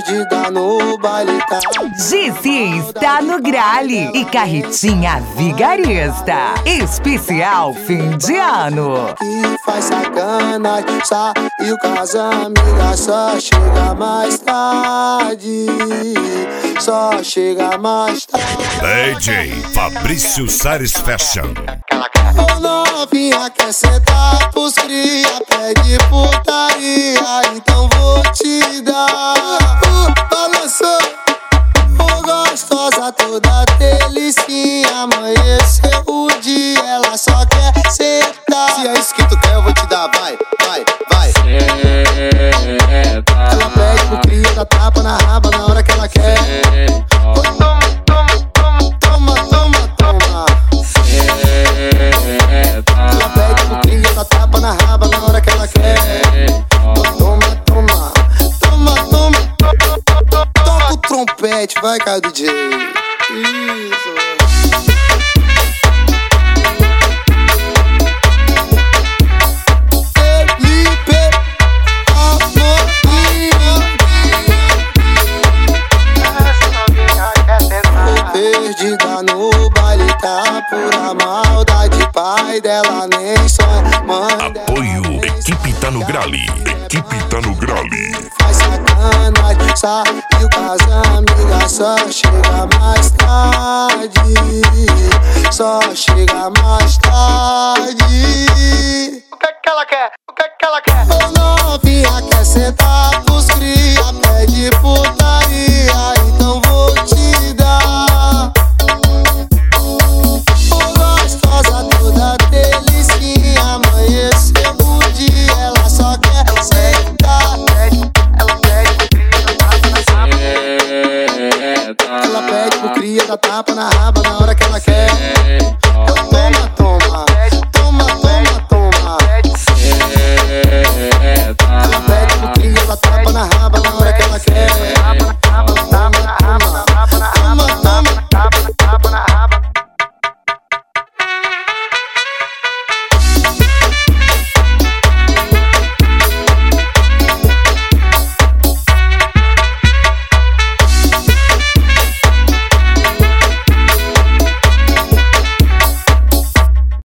perdida no baile tá. GC está no grale e Carretinha Vigarista. Especial fim de ano. E faz sacanagem, saiu com as amigas, só chega mais tarde. Só chega mais tarde. DJ Fabrício Sares Fashion. Ô novinha, quer sentar pros cria, pede putaria, então vou te dar. Balançou, gostosa, toda delicinha. Amanheceu o dia, ela só quer sentar. Se é isso que tu quer, eu vou te dar, vai, vai, vai. Ela pede pro cria, dá tapa na raba na hora que ela quer. Toma, toma, toma, toma. Ela pede pro cria, dá tapa na raba na hora que ela quer. Toma, toma, toma, toma. Toca o trompete, vai, cara, DJ. Isso. Perdida no baile, tá pura maldade. Pai dela nem sonha, mãe dela. Apoio Equipe Tá no Grale. Equipe Tá no Grale. Faz sacanagem, saiu com as amigas, só chega mais tarde. Só chega mais tarde. O que ela quer? O que ela quer?